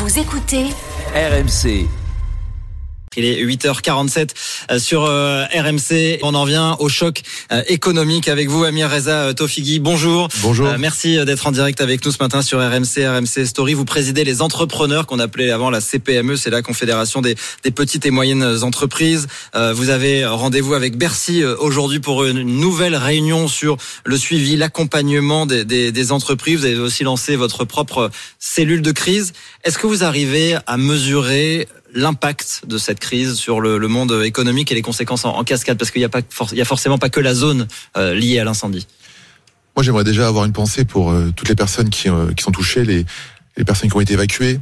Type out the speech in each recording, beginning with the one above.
Vous écoutez RMC. Il est 8h47 sur RMC. On en vient au choc économique avec vous, Amir Reza Tofighi. Bonjour. Bonjour. Merci d'être en direct avec nous ce matin sur RMC Story. Vous présidez les entrepreneurs qu'on appelait avant la CPME, c'est la Confédération des petites et moyennes entreprises. Vous avez rendez-vous avec Bercy aujourd'hui pour une nouvelle réunion sur le suivi, l'accompagnement des entreprises. Vous avez aussi lancé votre propre cellule de crise. Est-ce que vous arrivez à mesurer l'impact de cette crise sur le monde économique et les conséquences en cascade, parce qu'il y a forcément pas que la zone liée à l'incendie. Moi, j'aimerais déjà avoir une pensée pour toutes les personnes qui sont touchées, les personnes qui ont été évacuées,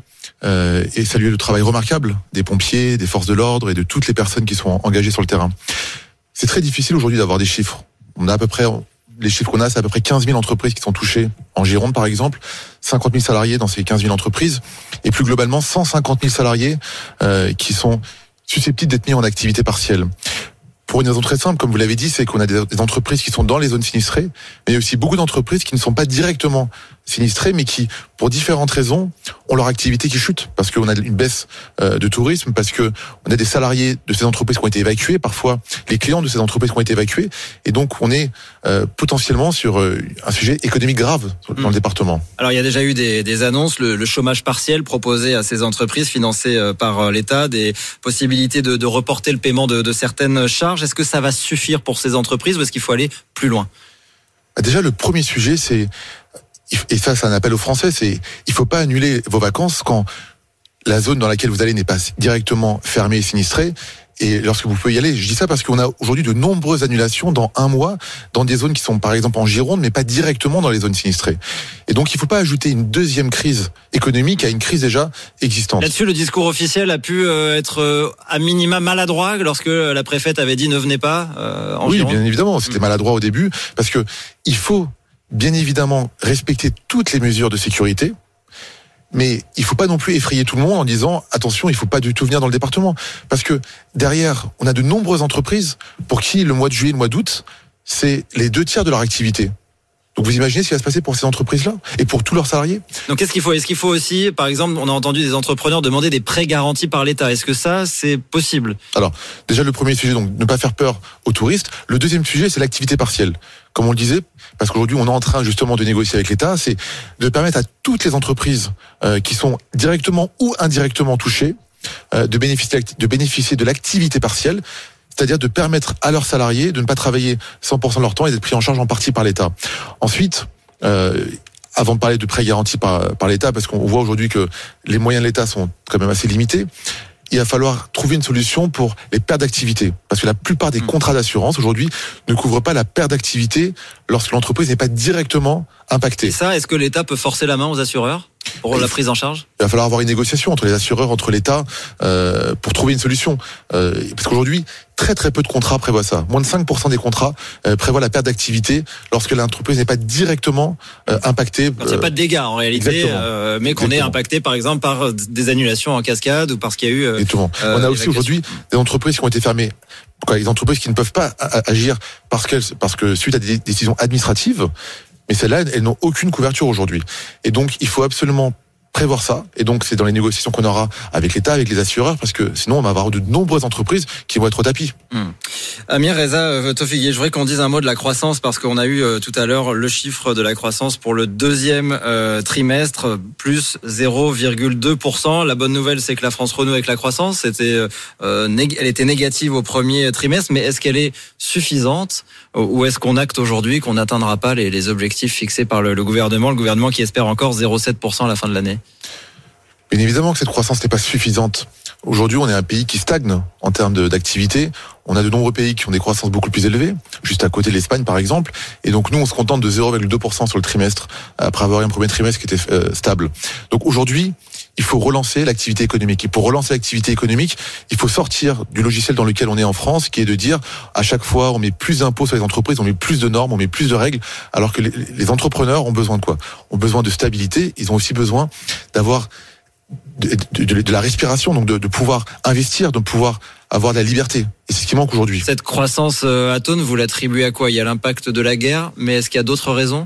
et saluer le travail remarquable des pompiers, des forces de l'ordre et de toutes les personnes qui sont engagées sur le terrain. C'est très difficile aujourd'hui d'avoir des chiffres. On a à peu près, les chiffres qu'on a, c'est à peu près 15 000 entreprises qui sont touchées en Gironde, par exemple, 50 000 salariés dans ces 15 000 entreprises, et plus globalement 150 000 salariés qui sont susceptibles d'être mis en activité partielle. Pour une raison très simple, comme vous l'avez dit, c'est qu'on a des entreprises qui sont dans les zones sinistrées, mais il y a aussi beaucoup d'entreprises qui ne sont pas directement sinistrées, mais qui, pour différentes raisons, ont leur activité qui chute, parce qu'on a une baisse de tourisme, parce que on a des salariés de ces entreprises qui ont été évacués, parfois les clients de ces entreprises qui ont été évacués, et donc on est potentiellement sur un sujet économique grave dans le département. Alors il y a déjà eu des annonces, le chômage partiel proposé à ces entreprises financées par l'État, des possibilités de reporter le paiement de certaines charges. Est-ce que ça va suffire pour ces entreprises ou est-ce qu'il faut aller plus loin ? Déjà, le premier sujet, c'est, et ça c'est un appel aux Français, c'est il faut pas annuler vos vacances quand la zone dans laquelle vous allez n'est pas directement fermée et sinistrée. Et lorsque vous pouvez y aller, je dis ça parce qu'on a aujourd'hui de nombreuses annulations dans un mois, dans des zones qui sont par exemple en Gironde, mais pas directement dans les zones sinistrées. Et donc il ne faut pas ajouter une deuxième crise économique à une crise déjà existante. Là-dessus, le discours officiel a pu être à minima maladroit lorsque la préfète avait dit ne venez pas en Gironde. Oui, bien évidemment, c'était maladroit au début, parce que il faut bien évidemment respecter toutes les mesures de sécurité. Mais il faut pas non plus effrayer tout le monde en disant attention, il faut pas du tout venir dans le département, parce que derrière, on a de nombreuses entreprises pour qui le mois de juillet, le mois d'août, c'est les 2/3 de leur activité. Donc vous imaginez ce qui va se passer pour ces entreprises-là et pour tous leurs salariés. Donc est-ce qu'il faut aussi, par exemple, on a entendu des entrepreneurs demander des prêts garantis par l'État. Est-ce que ça, c'est possible ? Alors déjà le premier sujet, donc ne pas faire peur aux touristes. Le deuxième sujet, c'est l'activité partielle. Comme on le disait, parce qu'aujourd'hui on est en train justement de négocier avec l'État, c'est de permettre à toutes les entreprises qui sont directement ou indirectement touchées de bénéficier de l'activité partielle. C'est-à-dire de permettre à leurs salariés de ne pas travailler 100% de leur temps et d'être pris en charge en partie par l'État. Ensuite, avant de parler de prêts garantis par l'État, parce qu'on voit aujourd'hui que les moyens de l'État sont quand même assez limités, il va falloir trouver une solution pour les pertes d'activité. Parce que la plupart des contrats d'assurance aujourd'hui ne couvrent pas la perte d'activité lorsque l'entreprise n'est pas directement impactée. Et ça, est-ce que l'État peut forcer la main aux assureurs pour la prise en charge ? Il va falloir avoir une négociation entre les assureurs, entre l'État, pour trouver une solution. Parce qu'aujourd'hui, très très peu de contrats prévoient ça. Moins de 5% des contrats prévoient la perte d'activité lorsque l'entreprise n'est pas directement impactée. Quand il n'y a pas de dégâts en réalité, mais qu'on est impacté par exemple par des annulations en cascade ou parce qu'il y a eu... Exactement. On a aussi aujourd'hui des entreprises qui ont été fermées. Les entreprises qui ne peuvent pas agir parce que suite à des décisions administratives, mais celles-là, elles n'ont aucune couverture aujourd'hui. Et donc, il faut absolument prévoir ça. Et donc, c'est dans les négociations qu'on aura avec l'État, avec les assureurs, parce que sinon, on va avoir de nombreuses entreprises qui vont être au tapis. Amir Reza Tofighi, je voudrais qu'on dise un mot de la croissance, parce qu'on a eu tout à l'heure le chiffre de la croissance pour le deuxième trimestre, plus 0,2%. La bonne nouvelle, c'est que la France renoue avec la croissance. Elle était négative au premier trimestre, mais est-ce qu'elle est suffisante ou est-ce qu'on acte aujourd'hui qu'on n'atteindra pas les objectifs fixés par le gouvernement qui espère encore 0,7% à la fin de l'année ? Bien évidemment que cette croissance n'est pas suffisante. Aujourd'hui, on est un pays qui stagne en termes d'activité. On a de nombreux pays qui ont des croissances beaucoup plus élevées, juste à côté de l'Espagne par exemple. Et donc nous, on se contente de 0,2% sur le trimestre, après avoir eu un premier trimestre qui était stable. Donc aujourd'hui, il faut relancer l'activité économique. Et pour relancer l'activité économique, il faut sortir du logiciel dans lequel on est en France, qui est de dire à chaque fois on met plus d'impôts sur les entreprises, on met plus de normes, on met plus de règles, alors que les entrepreneurs ont besoin de quoi ? Ont besoin de stabilité, ils ont aussi besoin d'avoir de la respiration, donc de pouvoir investir, de pouvoir avoir de la liberté. Et c'est ce qui manque aujourd'hui. Cette croissance atone, vous l'attribuez à quoi ? Il y a l'impact de la guerre, mais est-ce qu'il y a d'autres raisons ?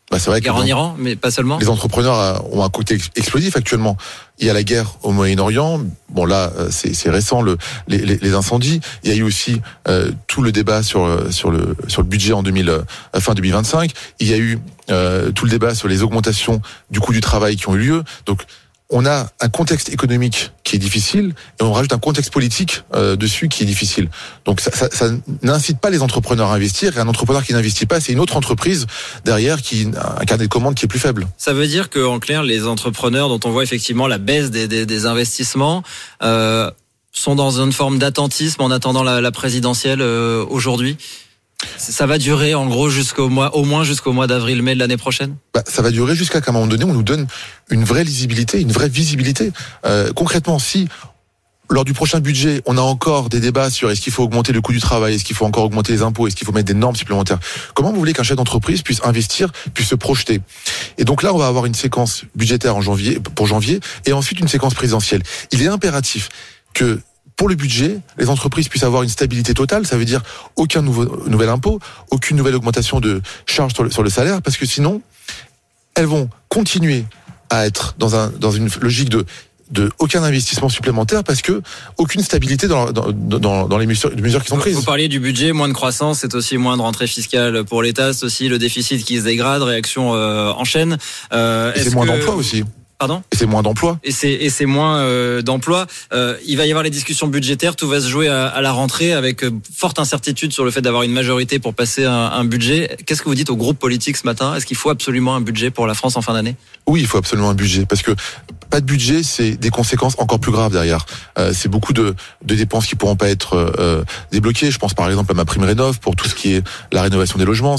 C'est vrai guerre en Iran, mais pas seulement. Les entrepreneurs ont un côté explosif actuellement. Il y a la guerre au Moyen-Orient. Bon là, c'est récent les incendies. Il y a eu aussi tout le débat sur le budget fin 2025. Il y a eu tout le débat sur les augmentations du coût du travail qui ont eu lieu. Donc on a un contexte économique qui est difficile et on rajoute un contexte politique dessus qui est difficile. Donc ça n'incite pas les entrepreneurs à investir, et un entrepreneur qui n'investit pas, c'est une autre entreprise derrière qui a un carnet de commandes qui est plus faible. Ça veut dire que, en clair, les entrepreneurs dont on voit effectivement la baisse des investissements sont dans une forme d'attentisme en attendant la présidentielle aujourd'hui. Ça va durer en gros au moins jusqu'au mois d'avril-mai de l'année prochaine. Ça va durer jusqu'à qu'à un moment donné on nous donne une vraie lisibilité, une vraie visibilité. Concrètement, si lors du prochain budget on a encore des débats sur est-ce qu'il faut augmenter le coût du travail, est-ce qu'il faut encore augmenter les impôts, est-ce qu'il faut mettre des normes supplémentaires, comment vous voulez qu'un chef d'entreprise puisse investir, puisse se projeter? Et donc là on va avoir une séquence budgétaire pour janvier et ensuite une séquence présidentielle. Il est impératif que pour le budget, les entreprises puissent avoir une stabilité totale. Ça veut dire aucun nouvel impôt, aucune nouvelle augmentation de charges sur le salaire, parce que sinon, elles vont continuer à être dans une logique de aucun investissement supplémentaire, parce que aucune stabilité dans les mesures qui sont prises. Vous parliez du budget, moins de croissance, c'est aussi moins de rentrée fiscale pour l'État, c'est aussi le déficit qui se dégrade, réaction en chaîne. C'est moins d'emplois aussi. Pardon ? Et c'est moins d'emplois. Et c'est moins d'emplois. Il va y avoir les discussions budgétaires. Tout va se jouer à la rentrée avec forte incertitude sur le fait d'avoir une majorité pour passer un budget. Qu'est-ce que vous dites au groupe politique ce matin ? Est-ce qu'il faut absolument un budget pour la France en fin d'année ? Oui, il faut absolument un budget, parce que pas de budget, c'est des conséquences encore plus graves derrière. C'est beaucoup de dépenses qui pourront pas être débloquées. Je pense par exemple à ma prime rénov pour tout ce qui est la rénovation des logements.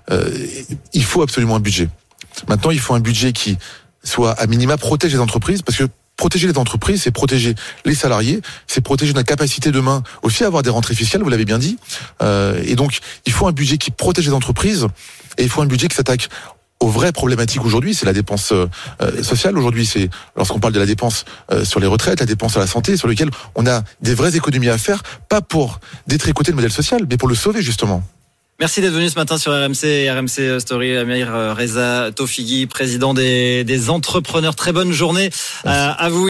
Il faut absolument un budget. Maintenant, il faut un budget qui soit à minima protège les entreprises, parce que protéger les entreprises, c'est protéger les salariés, c'est protéger notre capacité demain aussi à avoir des rentrées fiscales, vous l'avez bien dit. Et donc, il faut un budget qui protège les entreprises, et il faut un budget qui s'attaque aux vraies problématiques aujourd'hui. C'est la dépense sociale aujourd'hui, c'est lorsqu'on parle de la dépense sur les retraites, la dépense à la santé, sur lequel on a des vraies économies à faire, pas pour détricoter le modèle social, mais pour le sauver justement. Merci d'être venu ce matin sur RMC Story. Amir Reza Tofighi, président des entrepreneurs. Très bonne journée à vous.